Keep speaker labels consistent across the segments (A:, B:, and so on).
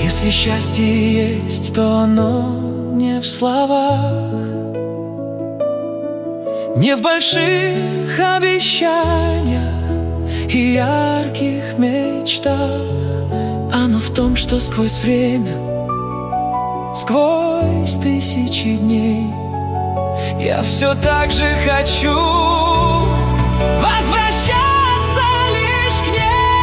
A: Если счастье есть, то оно не в словах, не в больших обещаниях и ярких мечтах. Оно в том, что сквозь время, сквозь тысячи дней я все так же хочу возвращаться лишь к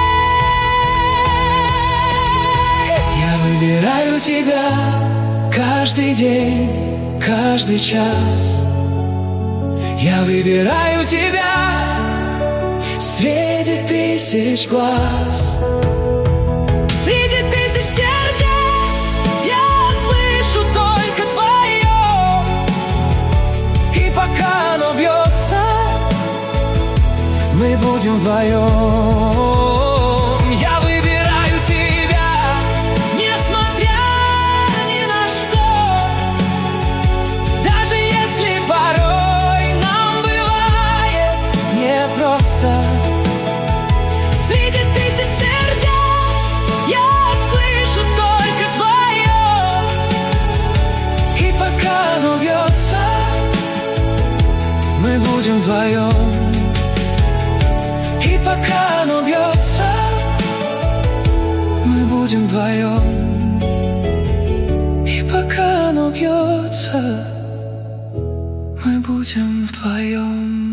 A: ней. Я выбираю тебя каждый день, каждый час. Я выбираю тебя среди тысяч глаз. Среди тысяч сердец я слышу только твое. И пока оно бьется, мы будем вдвоем. Я выбираю тебя, несмотря ни на что. Даже если порой нам бывает непросто. Среди тысяч сердец я слышу только твое. И пока оно бьется, мы будем вдвоем. И пока оно бьется, мы будем вдвоем. И пока оно бьется, мы будем вдвоем.